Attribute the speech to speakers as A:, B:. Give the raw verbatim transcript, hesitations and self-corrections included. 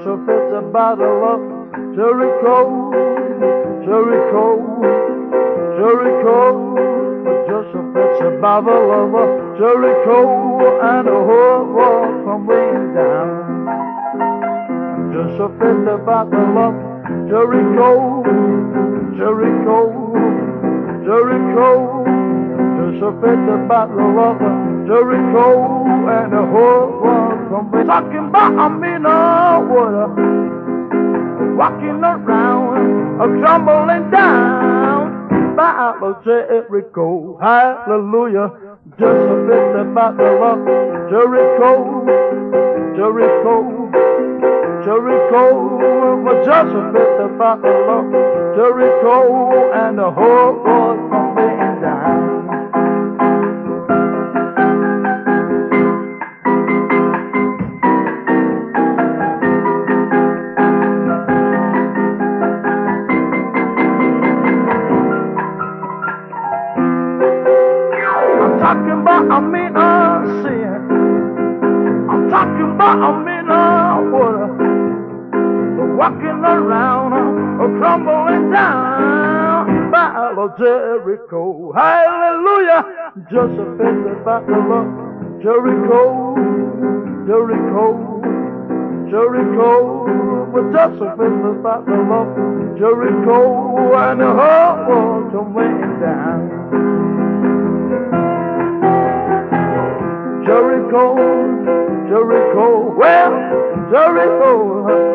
A: Joseph at the battle of Jericho, Jericho, Jericho. Joseph at the battle of Jericho, and the whole world crumbling down. Joseph at the battle of Jericho, Jericho, Jericho. Joseph at the battle of Jericho, and the whole world crumbling. Talking about Amina water, walking around, a crumbling down. Battle of Jericho, hallelujah. Joseph at the battle of Jericho, Jericho, Jericho. Joseph at the battle of Jericho, and the whole world crumbling down. Talking about Amina sin. I'm talking about Amina water, walking around, or crumbling down. Battle of Jericho, hallelujah. Joseph at the battle of Jericho, Jericho, Jericho. But Joseph at the battle of Jericho, and the whole world crumbling down. Jericho, Jericho, well, Jericho.